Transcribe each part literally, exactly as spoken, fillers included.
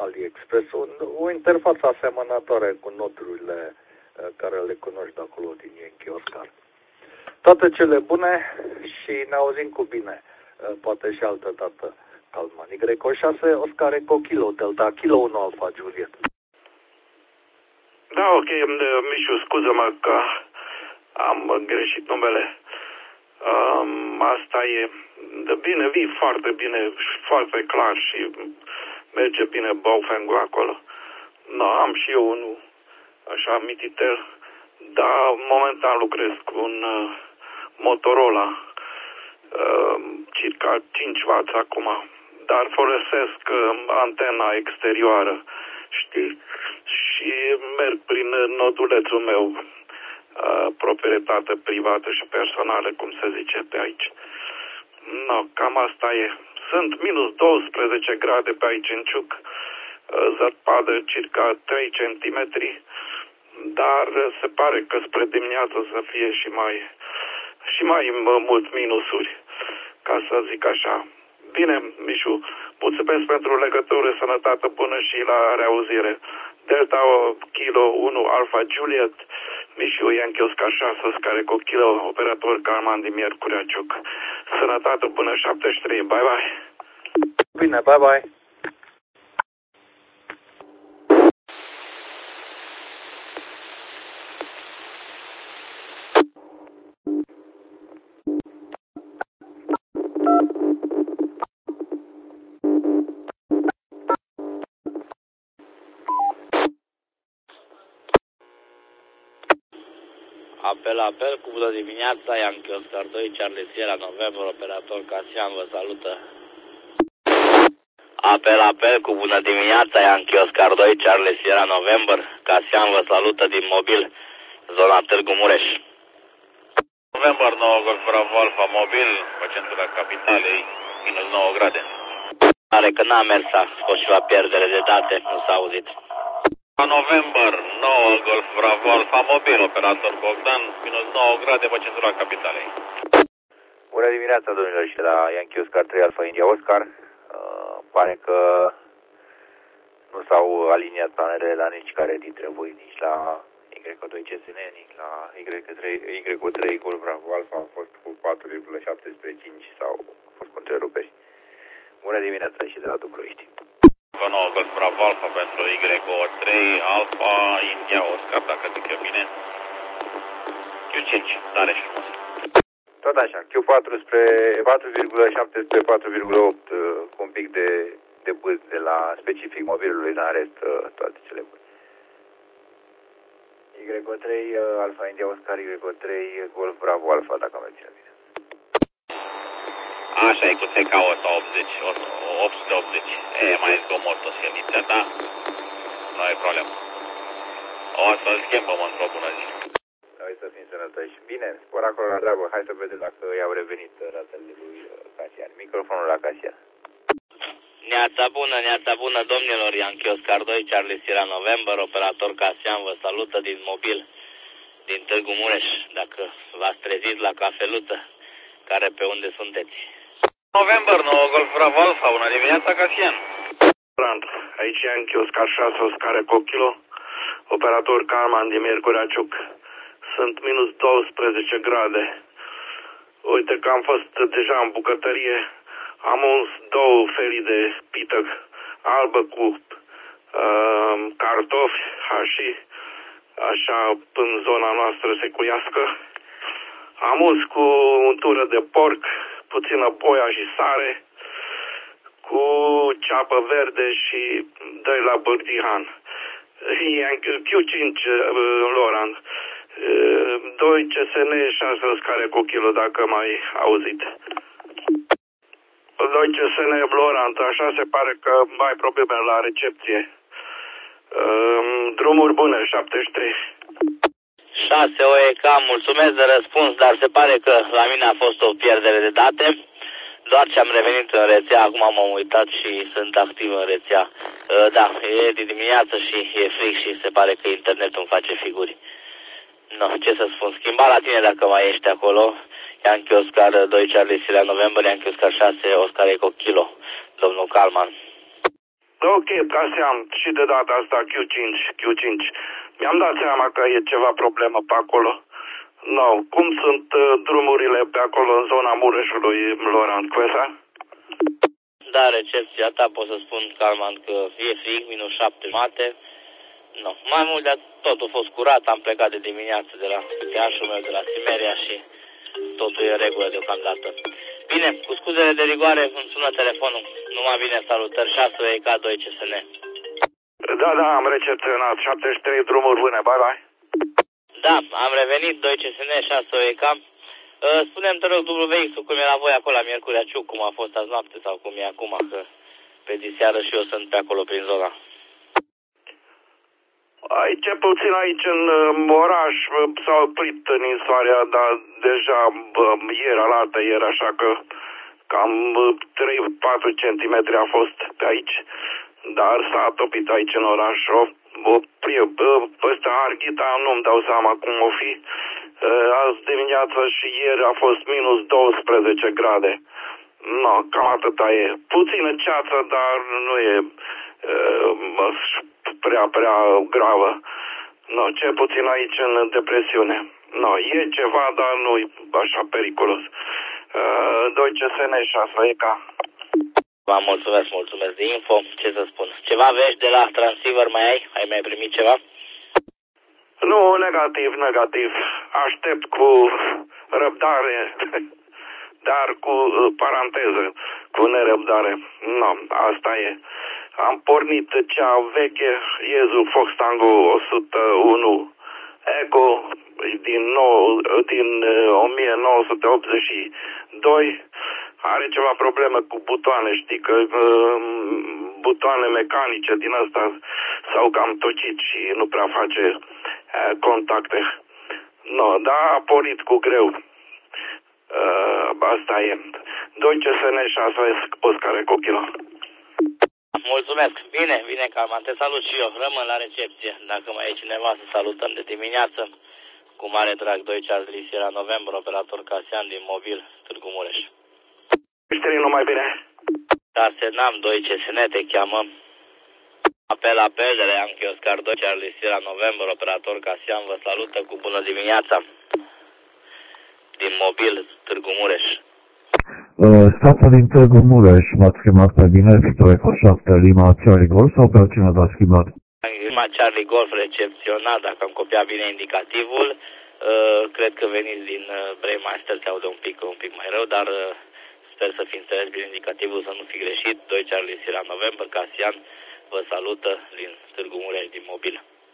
AliExpress, un, o interfață asemănătoare cu noturile care le cunoști de acolo din Yankee Oscar. Toate cele bune și ne auzim cu bine. Poate și altă dată. Calman. Y șase, Oscar Eco Kilo, Delta Kilo unu Alfa Juliet. Da, ok, Mișu, scuză-mă că am greșit numele. Um, asta e bine, vii foarte bine, foarte clar și merge bine Baofeng acolo. No, am și eu unul așa mititel, dar momentan lucrez cu un uh, Motorola, uh, circa cinci watt acum, dar folosesc uh, antena exterioară, știi, și merg prin nodulețul meu, uh, proprietate privată și personală, cum se zice pe aici. No, cam asta e. Sunt minus douăsprezece grade pe aici în Ciuc, uh, zăpadă circa trei centimetri, dar se pare că spre dimineață să fie și mai și mai mult minusuri, ca să zic așa. Bine, Mișu, mulțumesc pentru legătură, sănătate bună și la reauzire. Delta Kilo unu Alfa Juliet, Mișu Yankee Oscar șase, Oscar Eco Kilo, operator Calman din Miercurea Ciuc. Sănătate bună, șaptezeci și trei, bye bye. Bine, bye bye. Apel, apel, cu bună dimineața, Yankee Oscar doi, Charlie Sierra November, operator Casian, vă salută. Apel, apel, cu bună dimineața, Yankee Oscar doi, Charlie Sierra November, Casian, vă salută din mobil, zona Târgu Mureș. November nouă, Golf Bravo Alfa, mobil, pe centura capitalei, minus nouă grade. Pare că n-a mers, a fost ceva pierdere de date, nu s-a auzit. November nouă, Golf Bravo Alfa, mobil, operator Bogdan, minus nouă grade pe centura capitalei. Bună dimineața, domnilor, și de la Yankee Oscar trei Alfa India Oscar. Uh, pare că nu s-au aliniat planele la nici care dintre voi, nici la Y doi C S N, nici la Y trei Golf Bravo Alfa. A fost cu patru virgulă șapte spre cinci sau a fost cu întreruperi. Bună dimineața și de la Dubrovești. nouă, Golf Bravo Alfa pentru Y trei Alfa India Oscar, dacă zic eu bine. Q cinci, tare și frumos. Tot așa, Q patru spre patru virgulă șapte spre patru virgulă opt, cu un pic de, de bâz de la specific mobilului, în rest toate cele bune. Y trei Alfa India Oscar, Y trei Golf Bravo Alfa, dacă am reținut bine. Așa e, cu T K o sută optzeci, opt sute optzeci. E, mai zgomot o seliță, da? Nu ai problemă. O să-l schimbăm într-o bună zi. Noi să fim sănătoși. Bine, spor acolo la treabă. Hai să vedem dacă i-au revenit ratele lui Casian. Microfonul la Casian. Neața bună, neața bună, domnilor, Yankee Oscar doi, Charlie Sierra November, operator Casian, vă salută din mobil, din Târgu Mureș, dacă v-ați trezit la cafeluță, care pe unde sunteți. November nouă, Golf Bravo Alfa, bună dimineața, Casian. Aici Yankee Oscar șase, Oscar Eco Kilo, operator Calman din Miercurea Ciuc. Sunt minus douăsprezece grade. Uite că am fost deja în bucătărie. Am uns două felii de pită albă cu uh, cartofi, hași, așa în zona noastră secuiască. Am uns cu untură de porc, puțină boia și sare, cu ceapă verde și doi la băgdihan. Q cinci, Laurent. doi C S N, șase Oscar Eco Kilo, dacă m-ai auzit. doi C S N, Laurent, așa se pare că ai probleme la recepție. Drumuri bune, șaptezeci și trei. șase O E K, mulțumesc de răspuns, dar se pare că la mine a fost o pierdere de date. Doar ce am revenit în rețea, acum m-am uitat și sunt activ în rețea. Da, e de dimineață și e frig și se pare că internetul îmi face figuri. No, ce să spun, schimba la tine dacă mai ești acolo. Yankee Oscar doi, Charlie Sierra November, Yankee Oscar șase, Oscar Eco Kilo, domnul Calman. Ok, Casian, și de data asta Q cinci, Q cinci. Mi-am dat seama că e ceva problemă pe acolo. No, cum sunt uh, drumurile pe acolo în zona Mureșului, Laurent Quesa? Da, recepția ta pot să spun calmant că e frig, minus șapte jumate. No, mai mult de totul a fost curat, am plecat de dimineață de la steașul meu de la Simeria și totul e în regulă deocamdată. Bine, cu scuzele de rigoare îmi sună telefonul. Numai bine, salutări, șase O E K doi C S N. Da, da, am recepționat, șaptezeci și trei drumuri bune, bye, bye. Da, am revenit, doi C S N, șase O E K. Spune-mi, te rog, W X-ul cum e la voi acolo la Miercurea Ciuc, cum a fost azi noapte sau cum e acum, că pe diseară și eu sunt pe acolo prin zona. Aici, puțin aici în oraș s-a oprit ninsoarea, dar deja bă, ieri, alaltă ieri, așa că cam trei patru centimetri a fost pe aici, dar s-a topit aici în oraș. O, o, ăsta Arghita nu-mi dau seama cum o fi. Azi dimineață și ieri a fost minus douăsprezece grade. No, cam atâta e. Puțină ceață, dar nu e uh, prea, prea gravă. No, cel puțin aici în depresiune. No, e ceva, dar nu e așa periculos. Uh, doi C S N, șase O E K. Vă mulțumesc, mulțumesc de info. Ce să spun? Ceva vești de la Transceiver mai ai? Ai mai primit ceva? Nu, negativ, negativ. Aștept cu răbdare, dar cu uh, paranteză, cu nerăbdare. No, asta e. Am pornit cea veche Iezu Fox Tango o sută unu Eco din, nou, din uh, o mie nouă sute optzeci și doi. Are ceva probleme cu butoane, știi că uh, butoane mecanice din asta s-au cam tocit și nu prea face uh, contacte. No, da, a pornit cu greu. Uh, asta e. doi C S N, șase Oscar Eco Kilo. Mulțumesc. Bine, bine, calma. Te salut și eu. Rămân la recepție. Dacă mai e cineva să salutăm de dimineață. Cu mare drag, doi Charlie Sierra November, operator Casian din mobil, Târgu Mureș. Știri numai bine. șase N A M, doi C S N te cheamă. Apel, apel de la Yankee Oscar doi Charlie Sierra November, operator Casian, vă salută cu bună dimineața. Din mobil, Târgu Mureș. Uh, Stația din Târgu Mureș, m-ați chemat pe bine, Victor Eco șapte, Lima Charlie Golf sau pe cine v-ați chemat? Lima Charlie Golf recepționat, dacă am copiat bine indicativul. Uh, cred că veniți din uh, Braymaster, se aude un pic, un pic mai rău, dar uh, sper să fi înțeles bine indicativul, să nu fi greșit. doi Charlie Sierra November, Casian, vă salută din Târgu Mureș, din mobil.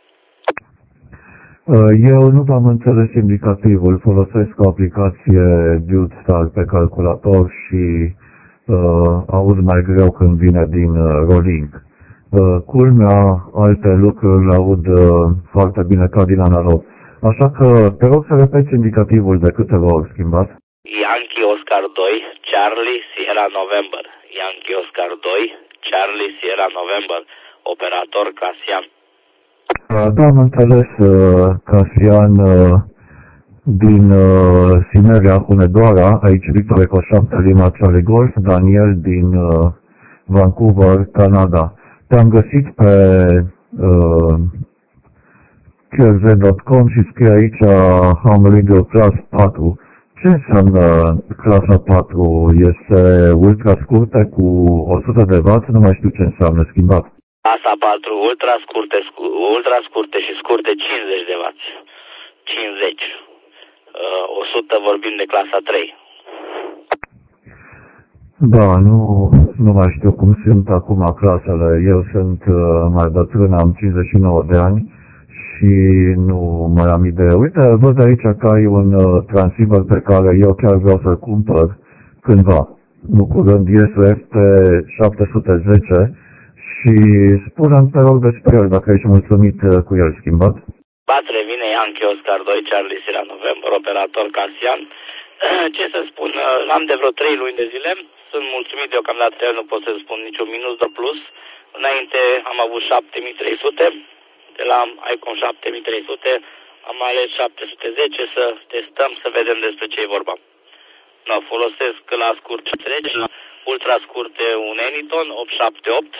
Eu nu v-am înțeles indicativul, folosesc o aplicație DudeStar pe calculator și uh, aud mai greu când vine din uh, rolling. Uh, culmea, alte lucruri aud uh, foarte bine ca din analog. Așa că te rog să repeți indicativul de câteva ori schimbat. Yankee Oscar doi, Charlie Sierra November. Yankee Oscar doi, Charlie Sierra November, operator Casian. Da, am înțeles, uh, Casian uh, din uh, Simeria, Hunedoara, aici Victor Eco șapte, Lima Charlie Golf, Daniel din uh, Vancouver, Canada. Te-am găsit pe uh, Q R Z punct com și scrie aici Ham Radio Class patru. Ce înseamnă clasa patru? Este ultra scurte cu o sută de watt? Nu mai știu ce înseamnă, schimbat. Clasa patru, ultra scurte, scu ultra scurte și scurte cincizeci de watt. cincizeci. Uh, o sută vorbim de clasa trei. Da, nu, nu mai știu cum sunt acum clasele. Eu sunt uh, mai bătrân, am cincizeci și nouă de ani și nu mai am idee. Uite, văd aici că ai un uh, transceiver pe care eu chiar vreau să-l cumpăr cândva. Nu curând, este F T șapte sute zece și spune-mi, te rog, despre el, dacă ești mulțumit uh, cu el schimbat. Bat revine Yankee Oscar doi, Charlie Sierra November, operator Casian. Ce să spun, l-am de vreo trei luni de zile, sunt mulțumit deocamdată, nu pot să spun niciun minus de plus. Înainte am avut șapte mii trei sute, de la Icon șapte mii trei sute am ales șapte sute zece să testăm, să vedem despre ce e vorba. No, folosesc la scurt trece, la ultra scurte un Anyton opt șapte opt,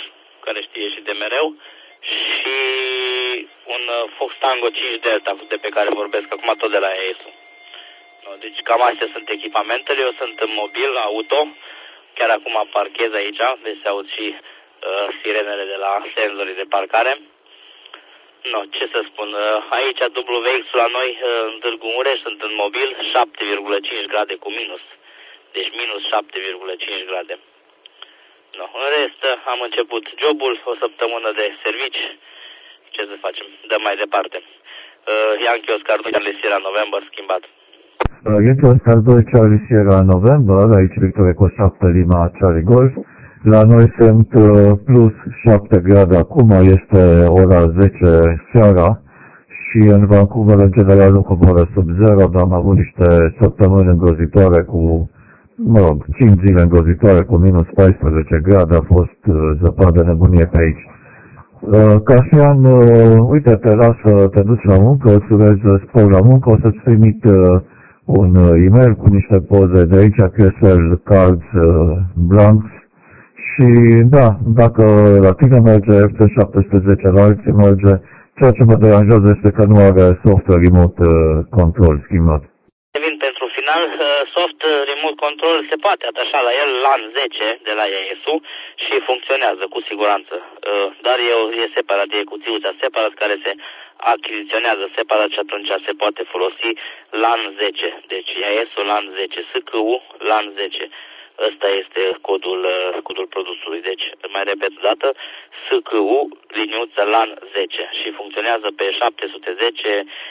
care știe și de mereu, și un Fox Tango cinci Delta de pe care vorbesc acum tot de la E S U. Deci cam astea sunt echipamentele, eu sunt în mobil, auto, chiar acum parchez aici, deci se aud și uh, sirenele de la senzorii de parcare. No, ce să spun, aici W X-ul la noi în Târgu Mureș, sunt în mobil, șapte virgulă cinci grade cu minus. Deci minus șapte virgulă cinci grade. No, în rest, am început jobul, o săptămână de servici. Ce să facem? Dăm mai departe. Uh, Yankee Oscar doi Charlie Sierra November, schimbat. Uh, Yankee Oscar doi Charlie Sierra November, aici Victor Eco șapte Lima Charlie Golf. La noi sunt uh, plus șapte grade acum, este ora zece seara și în Vancouver în general nu coboră sub zero, dar am avut niște săptămâni îngrozitoare cu, mă rog, cinci zile îngrozitoare cu minus paisprezece grade, a fost uh, zăpadă nebunie pe aici. Uh, Casian, uh, uite, te las să te duci la muncă, îți urez spor la muncă, o să-ți trimit uh, un uh, e-mail cu niște poze de aici, Q S L cards uh, blanks. Și da, dacă la tine merge F T șaptesprezece, la alții merge, ceea ce mă deranjează este că nu are software remote control schimbat. Vin pentru final, soft remote control se poate atașa la el LAN zece de la E S U și funcționează cu siguranță, dar e, e separat, e cuțiuța separat care se achiziționează separat și atunci se poate folosi LAN zece, deci E S U LAN zece, S C U LAN zece. Ăsta este codul, codul produsului. Deci, mai repet o dată, S C U liniuță LAN zece și funcționează pe șapte sute zece,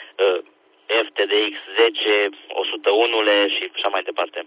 F T D X zece, o sută unu și așa mai departe.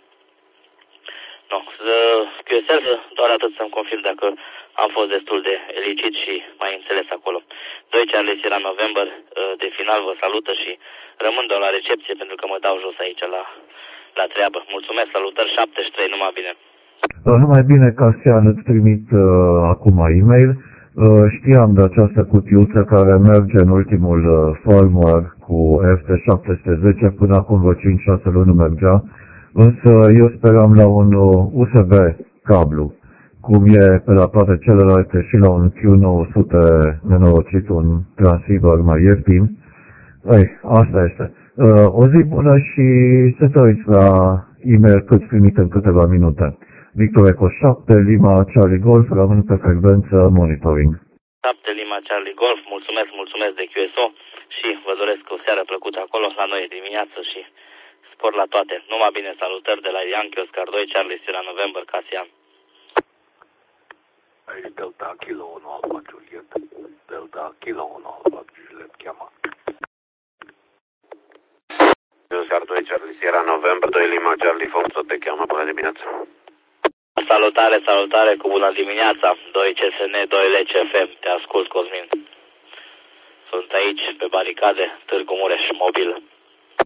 No, Q S L, doar atât să-mi confirm dacă am fost destul de licit și mai înțeles acolo. doi Charlie Sierra November, de final vă salută și rămân doar la recepție pentru că mă dau jos aici la... la treabă. Mulțumesc, salutări, șaptezeci și trei, numai bine. Numai bine, Casian, îți trimit uh, acum e-mail. Uh, știam de această cutiuță care merge în ultimul uh, firmware cu F T șapte sute zece, până acum vreo cinci șase luni nu mergea, însă eu speram la un uh, U S B cablu, cum e pe la toate celelalte și la un Q nouă sute nenorocit, un transceiver mai ieftin. Ei, asta este. Uh, o zi bună și să te uiți la e-mail cât primit în câteva minute. Victor Eco șapte, Lima Charlie Golf, rămân pe frecvență monitoring. șapte Lima Charlie Golf, mulțumesc, mulțumesc de Q S O și vă doresc o seară plăcută acolo, la noi dimineață și spor la toate. Numai bine, salutări de la Yankee Oscar doi Charlie Sierra November, Casian. Aici Delta Kilo unu Alfa Juliet, Delta Kilo unu Alfa Juliet cheamă. Oscar doi Charlie Sierra November doi Lima Charlie Fox, tot te cheamă, bună dimineața. Salutare, salutare, cu bună dimineața, doi C S N, doi L C F M, te ascult, Cosmin. Sunt aici, pe baricade, Târgu Mureș, mobil.